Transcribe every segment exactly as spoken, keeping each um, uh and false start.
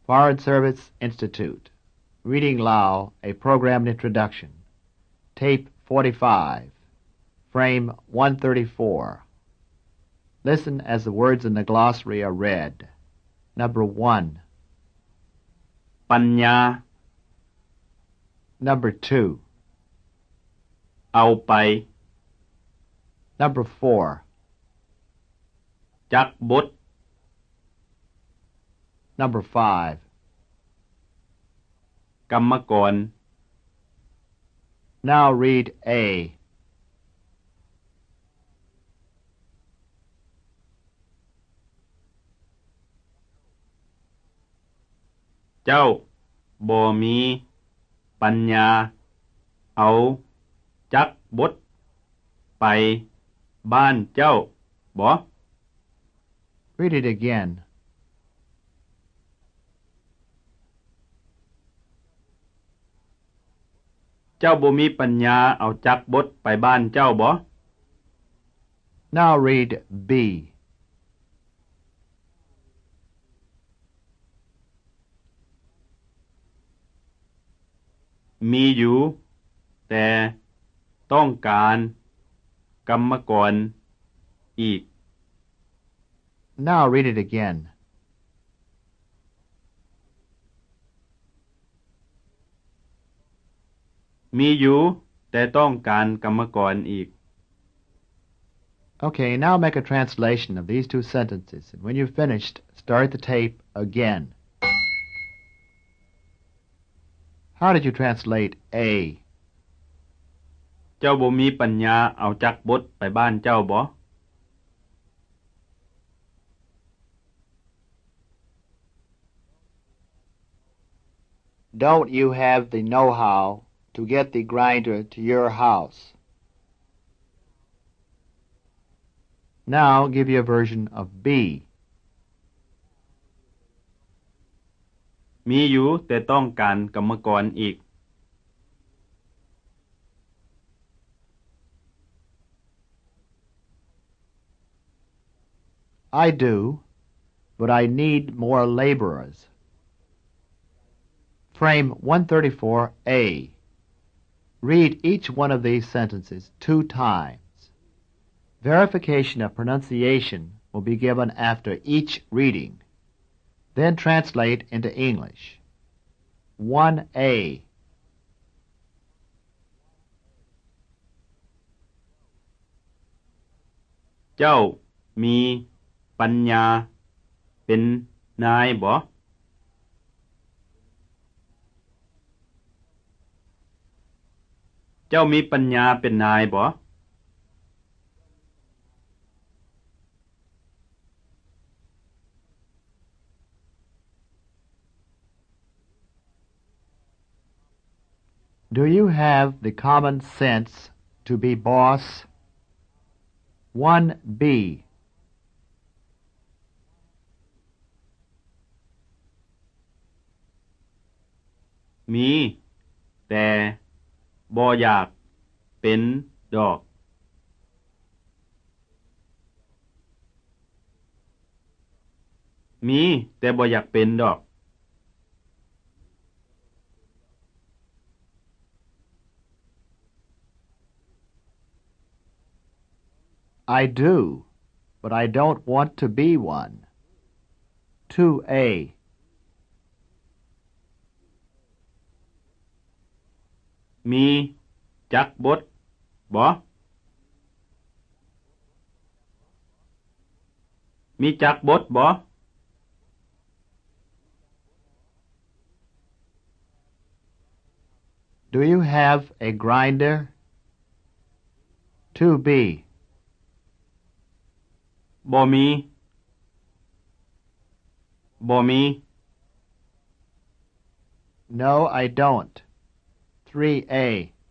Foreign Service Institute. Reading Lao, a Programmed Introduction. Tape forty-five. Frame one thirty-four. Listen as the words in the glossary are read. Number one. ปัญญา Number two. เอาไป Number four. จักบุตร Number five. กรรมกร Now read A. เจ้าบ่มี ปัญญา เอา จักบุตร ไป บ้านเจ้า บ่ Read it again. เจ้าบ่มีปัญญา เอาจักบุตร ไปบ้านเจ้า บ่ Now read B. มีอยู่ แต่ต้องการ กรรมกร อีก Now read it again. มีอยู่ แต่ต้องการกรรมกรอีก Okay, now make a translation of these two sentences, and when you've finished, start the tape again. How did you translate A? เจ้าบ่มีปัญญา เอาจักบุตร ไปบ้านเจ้า บ่ Don't you have the know-how to get the grinder to your house? Now give you a version of B. มีอยู่ แต่ต้องการกรรมกรอีก I do, but I need more laborers. Frame one thirty-four A. Read each one of these sentences two times. Verification of pronunciation will be given after each reading. Then translate into English. one A. เจ้ามี ปัญญา เป็นนาย บ่ เจ้ามีปัญญา เป็นนาย บ่ Do you have the common sense to be boss? one B. มี แต่บ่อยาก เป็นดอก มี แต่บ่อยากเป็นดอก I do, but I don't want to be one. two A. มี จักบุตร บ่ มีจักบุตร บ่ Do you have a grinder? two B. บ่มี บ่มี No, I don't. three A.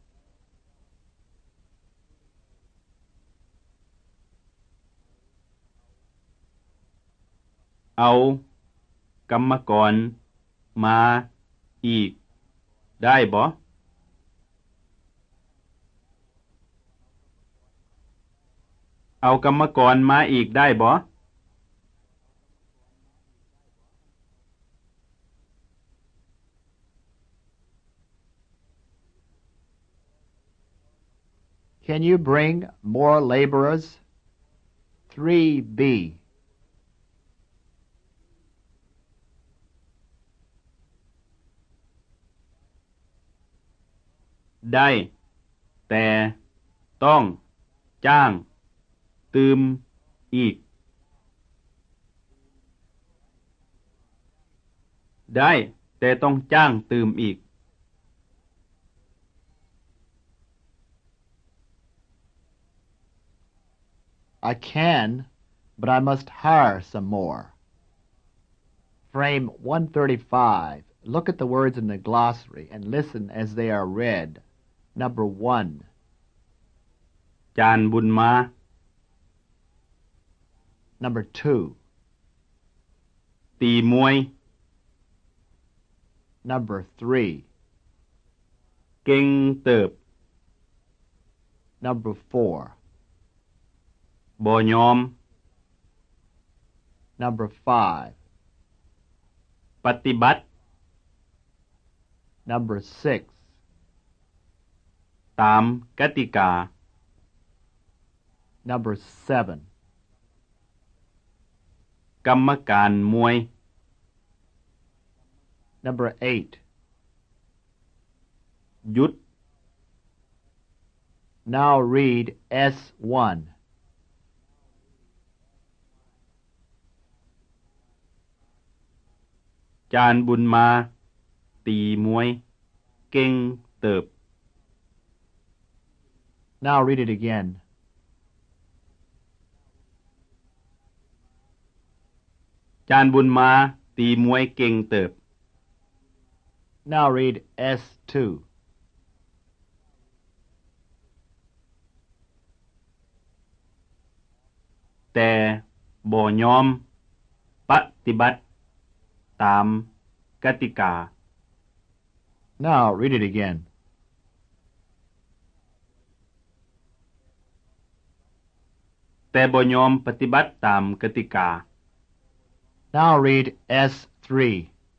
เอา กรรมกร มา อีก ได้บ่ เอากรรมกร มาอีก ได้บ่ Can you bring more laborers? three B. ได้ แต่ ต้อง จ้าง ตืม อีก ได้ แต่ต้องจ้างตืมอีก I can, but I must hire some more. Frame one thirty-five. Look at the words in the glossary and listen as they are read. Number one. จานบุญมา Number two. ตีมวย Number three. เก่งเติบ Number four. บ่ยอม Number five. ปฏิบัติ Number six. ตามกติกา Number seven. กรรมการมวย Number eight. หยุด Now read S one. จานบุญมา ตีมวย เก่งเติบ Now read it again. จานบุญมา ตีมวยเก่งเติบ Now read S two. แต่บ่ยอม ปฏิบัติ ตามกติกา Now read it again. แต่บ่ยอมปฏิบัติตามกติกา Now read S three.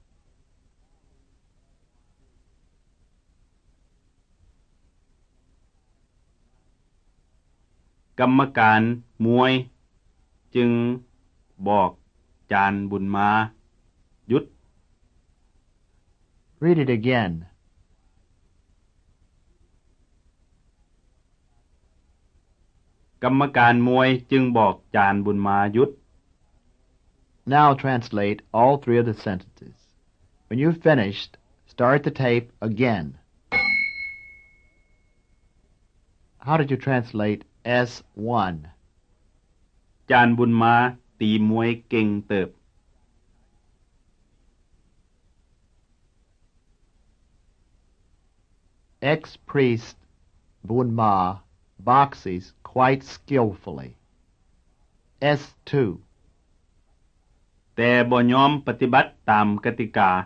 กรรมการมวย จึงบอกจานบุญมา หยุด Read it again. กรรมการมวยจึงบอกจานบุญมาหยุด Now translate all three of the sentences. When you've finished, start the tape again. How did you translate S one? จานบุญมา ตีมวยเก่งเติบ Ex-priest Bunma boxes quite skillfully. S two. แต่บ่ยอมปฏิบัติตามกติกา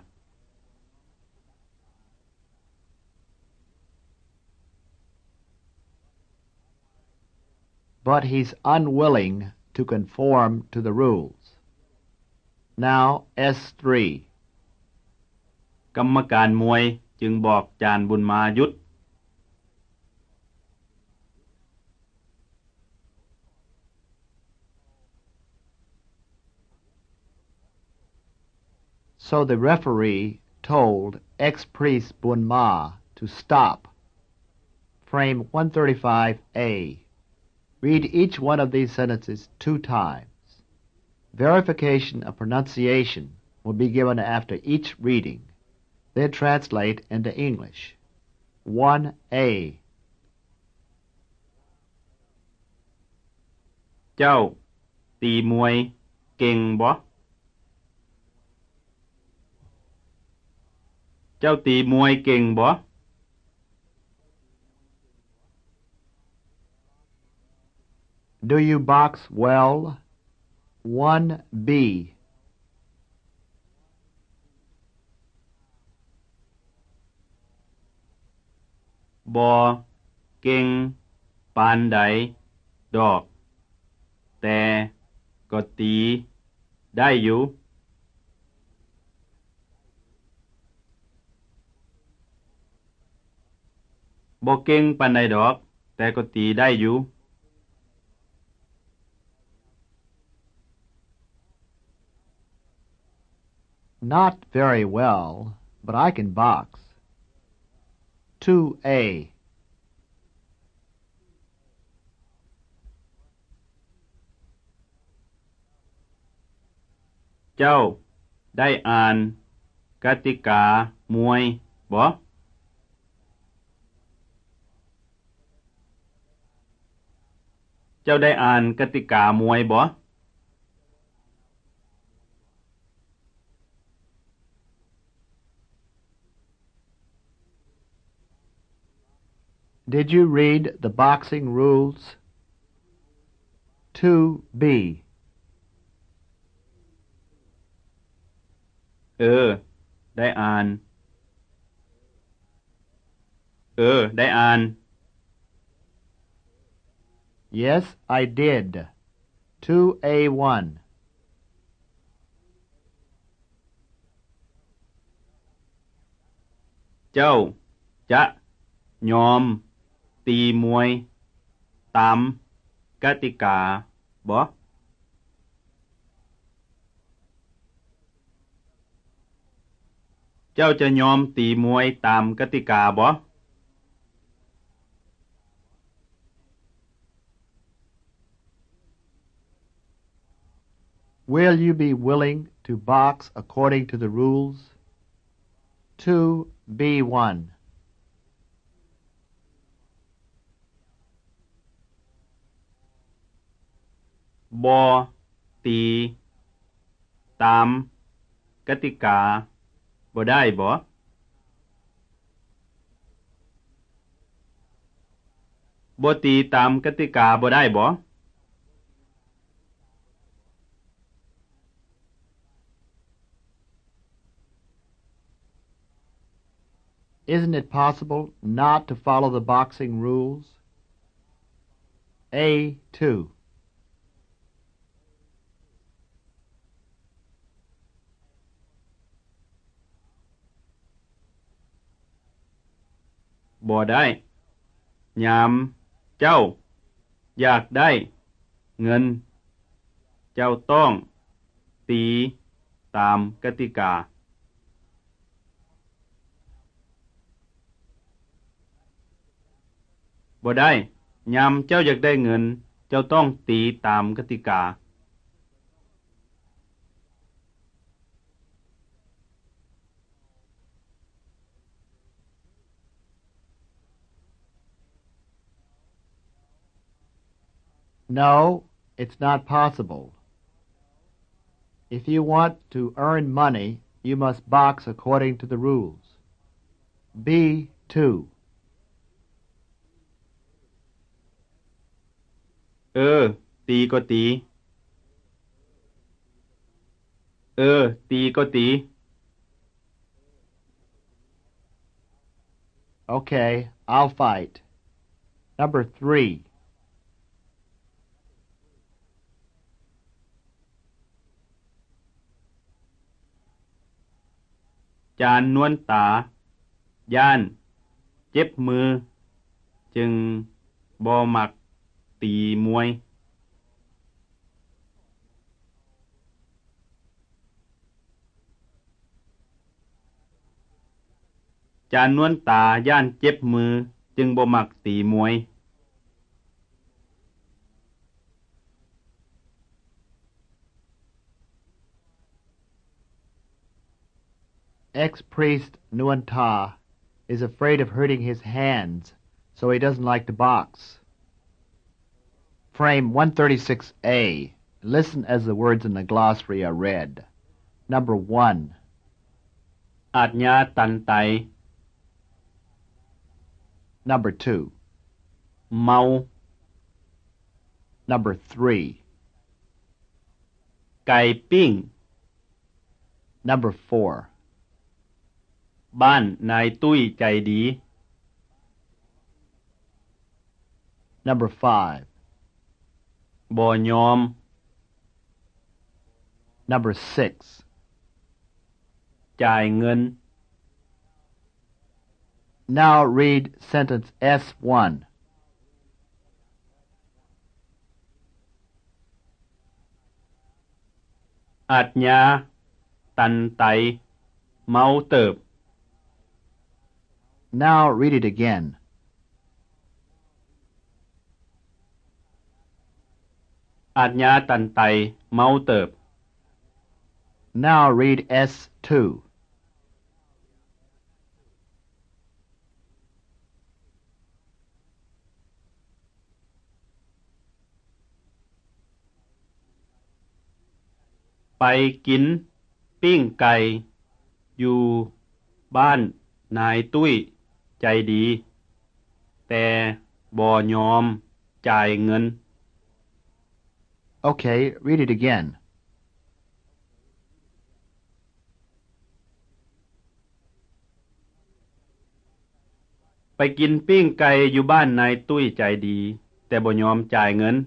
But he's unwilling to conform to the rules. Now S three. กรรมการมวยจึงบอกจานบุญมาหยุด So the referee told ex-priest Bunma to stop. Frame one thirty-five A. Read each one of these sentences two times. Verification of pronunciation will be given after each reading. Then translate into English. one A. เจ้า ตีมวย เก่งบ่ เจ้าตีมวยเก่งบ่ Do you box well? one B. บ่เก่งปานใด ดอก แต่ก็ตีได้อยู่ บ่เก่งปานใดดอกแต่ก็ตีได้อยู่ Not very well, but I can box. two A. เจ้าได้อ่านกติกามวยบ่เจ้าได้อ่านกติกามวยบ่ Did you read the boxing rules? two B. เออได้อ่านเออได้อ่าน Yes, I did. two A one. เจ้าจะยอมตีมวยตามกติกาบ่เจ้าจะยอมตีมวยตามกติกาบ่ Will you be willing to box according to the rules? two B one. บ่ตีตามกติกาบ่ได้บ่บ่ตีตามกติกาบ่ได้บ่ Isn't it possible not to follow the boxing rules? A two. บ่ได้ยามเจ้าอยากได้เงินเจ้าต้องตีตามกติกาบ่ได้ยามเจ้าอยากได้เงินเจ้าต้องตีตามกติกา No, it's not possible. If you want to earn money, you must box according to the rules. B two. เออตีก็ตีเออตีก็ตี Okay, I'll fight. Number three. จานนวลตาย่านเจ็บมือจึงบ่มักตีมวยจานนวลตาย่านเจ็บมือจึงบ่มักตีมวย Ex-priest Nguyen Ta is afraid of hurting his hands, so he doesn't like to box. Frame one thirty-six A. Listen as the words in the glossary are read. Number one. อาจญาตันไต Number two. เมา Number three. ไก่ปิ้ง Number four. บ้านนายตุ้ยใจดี Number five. บ่ยอม Number six. จ่ายเงิน Now read sentence S one. อาจญาตันไตเมาเติบ Now read it again. อาจญาตันไตเมาเติบ Now read S two. ไปกินปิ้งไก่อยู่บ้านนายตุ้ยใจดี แต่บ่ยอมจ่ายเงิน Okay, read it again. ไปกินปิ้งไก่อยู่บ้านนายตุ้ยใจดี แต่บ่ยอมจ่ายเงิน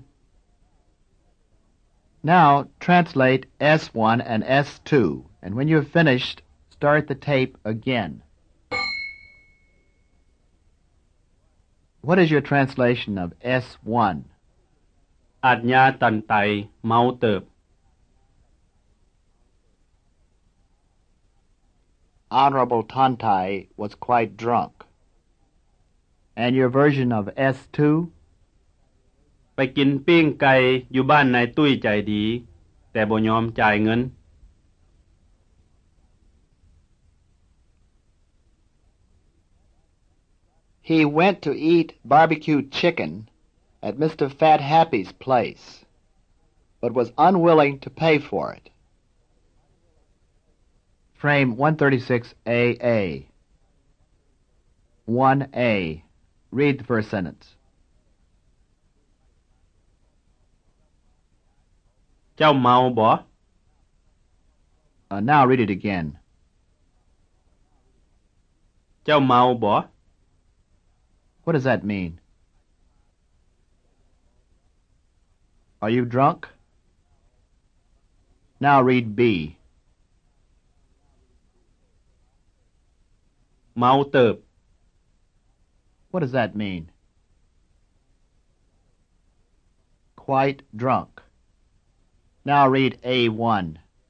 Now translate S one and S two, and when you're finished, start the tape again. What is your translation of S one? อาจญาตันไตเมาเติบ Honorable Tantai was quite drunk. And your version of S two? ไปกินปิ้งไก่อยู่บ้านนายตุ้ยใจดี แต่บ่ยอมจ่ายเงิน He went to eat barbecued chicken at Mister Fat Happy's place, but was unwilling to pay for it. Frame one thirty-six A A. one A. Read the first sentence. เจ้าเมาบ่ Uh, now read it again. เจ้าเมาบ่ What does that mean? Are you drunk? Now read B. เมาเติบ What does that mean? Quite drunk. Now read A one.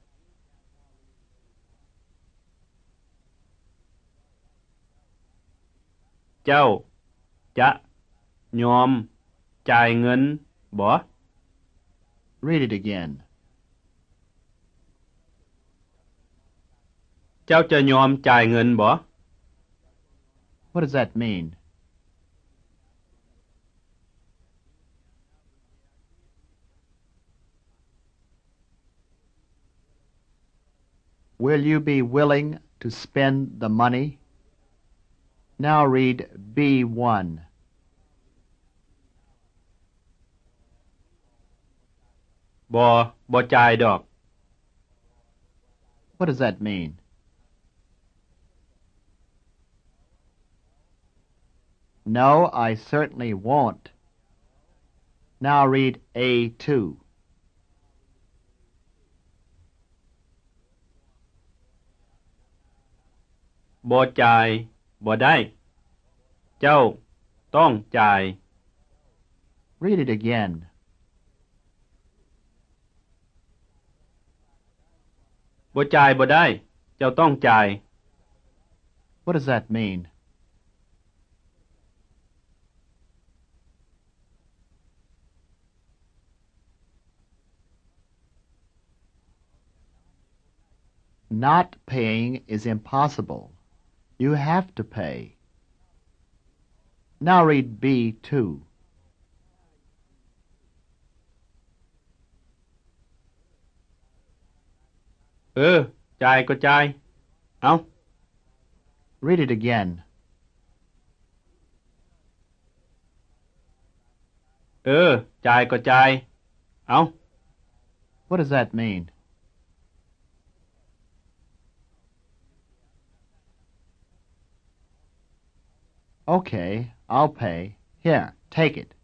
เจ้าจะยอมจ่ายเงินบ่ Read it again. เจ้าจะยอมจ่ายเงินบ่ What does that mean? Will you be willing to spend the money? Now read B one. บ่บ่จ่ายดอก What does that mean? No, I certainly won't. Now read A two. บ่จ่ายบ่ได้ เจ้าต้องจ่าย Read it again. บ่จ่ายบ่ได้ เจ้าต้องจ่าย What does that mean? Not paying is impossible. You have to pay. Now read B two. เออ จ่ายก็จ่าย เอา Read it again. เออ จ่ายก็จ่าย เอา What does that mean? Okay, I'll pay. Here, take it.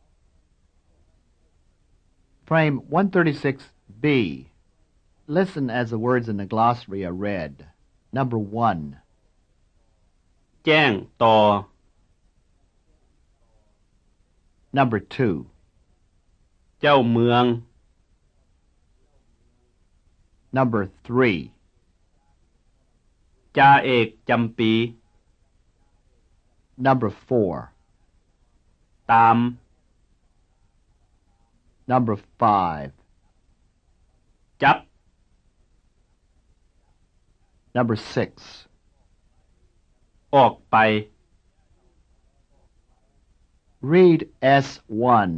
Frame one thirty-six B. Listen as the words in the glossary are read. Number one. แจ้งต่อ Number two. เจ้าเมือง Number three. จ่าเอกจำปี Number four. ตาม Number five. จับ Number six. ออกไป Read S one.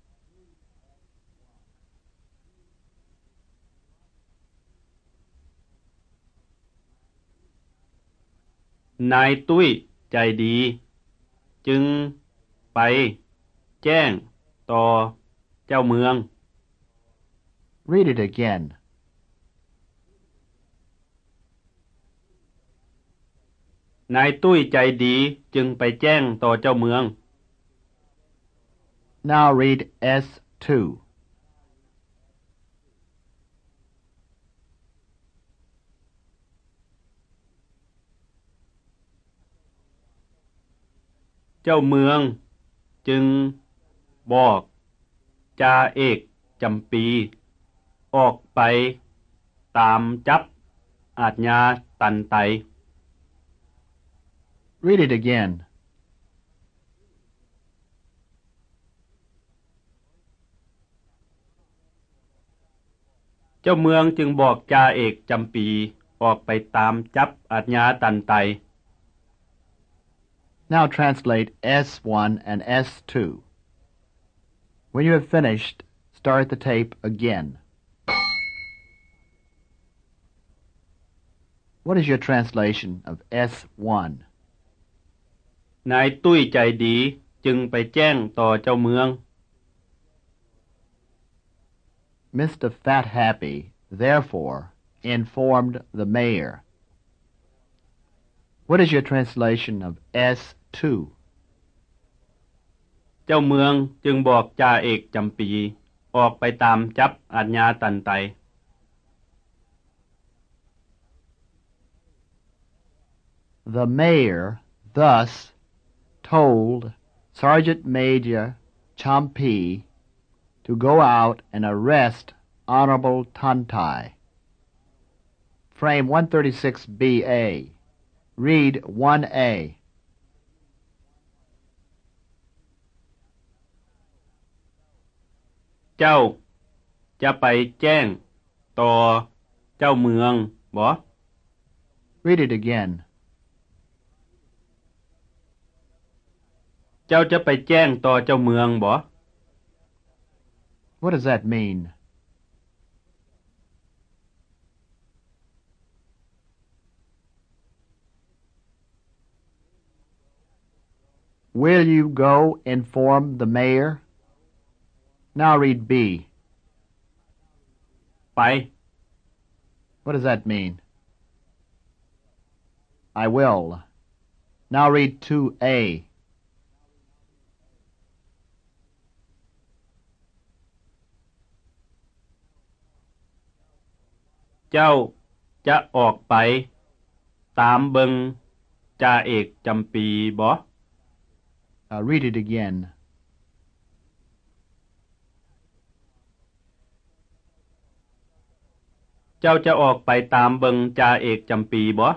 นายตุ้ยใจดี จึงไปแจ้งต่อเจ้าเมือง Read it again. นายตุ้ยใจดีจึงไปแจ้งต่อเจ้าเมือง Now read S two. เจ้าเมืองจึงบอกจ่าเอกจำปีออกไปตามจับอาชญาตันไต Read it again. เจ้าเมืองจึงบอกจ่าเอกจำปีออกไปตามจับอาชญาตันไต Now translate S one and S two. When you have finished, start the tape again. What is your translation of S one? นายตุ้ยใจดีจึงไปแจ้งต่อเจ้าเมือง Mister Fat Happy, therefore, informed the mayor. What is your translation of S two? เจ้าเมืองจึงบอกจ่าเอกจำปีออกไปตามจับอาชญาตันไต The mayor thus told Sergeant Major Champy to go out and arrest Honorable Tantai. Frame one thirty-six B A. Read one A. เจ้าจะไปแจ้งต่อเจ้าเมืองบ่ Read it again. เจ้าจะไปแจ้งต่อเจ้าเมืองบ่ What does that mean? Will you go inform the mayor? Now read B. ไป What does that mean? I will. Now read two A. เจ้าจะออกไปตามเบิงจ่าเอกจำปีบ่ Uh, read it again. เจ้าจะออกไปตามเบิงจ่าเอกจำปีบ่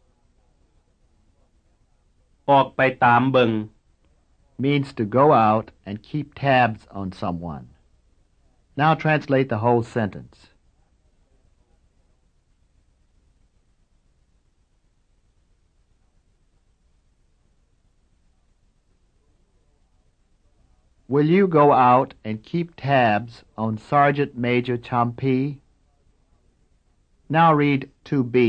ออกไปตามเบิง means to go out and keep tabs on someone. Now translate the whole sentence. Will you go out and keep tabs on Sergeant Major Champy? Now read two B.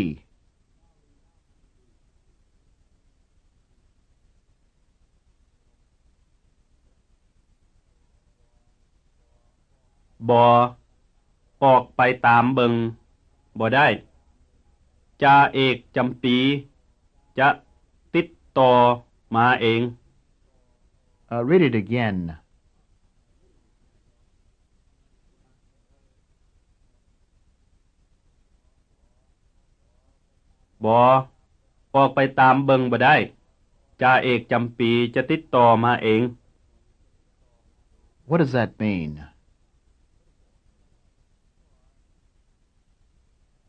บ่ออกไปตามเบิงบ่ได้จ่าเอกจำปีจะติดต่อมาเอง Uh, read it again. บ่ออกไปตามเบิงบ่ได้จ่าเอกจำปีจะติดต่อมาเอง What does that mean?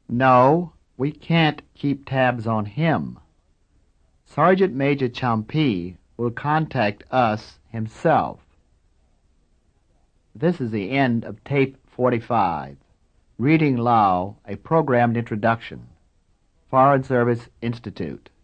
No, we can't keep tabs on him. Sergeant Major Champy will contact us himself. This is the end of tape forty-five. Reading Lao, a programmed introduction. Foreign Service Institute.